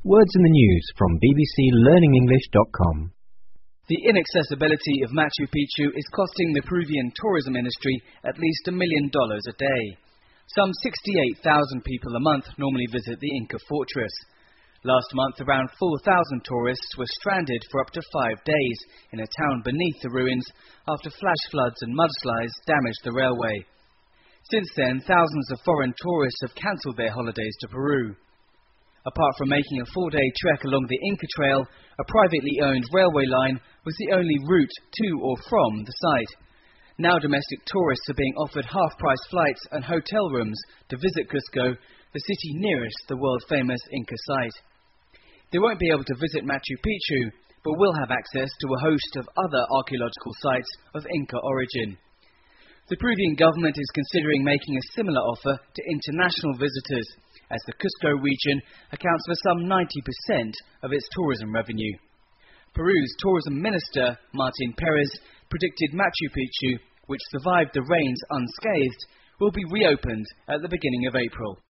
Words in the news from bbclearningenglish.com. The inaccessibility of Machu Picchu is costing the Peruvian tourism industry at least $1 million a day. Some 68,000 people a month normally visit the Inca fortress. Last month, around 4,000 tourists were stranded for up to 5 days in a town beneath the ruins after flash floods and mudslides damaged the railway. Since then, thousands of foreign tourists have cancelled their holidays to Peru. Apart from making a 4-day trek along the Inca Trail, a privately owned railway line was the only route to or from the site. Now domestic tourists are being offered half-price flights and hotel rooms to visit Cusco, the city nearest the world-famous Inca site. They won't be able to visit Machu Picchu, but will have access to a host of other archaeological sites of Inca origin. The Peruvian government is considering making a similar offer to international visitors, as the Cusco region accounts for some 90% of its tourism revenue. Peru's tourism minister, Martin Perez, predicted Machu Picchu, which survived the rains unscathed, will be reopened at the beginning of April.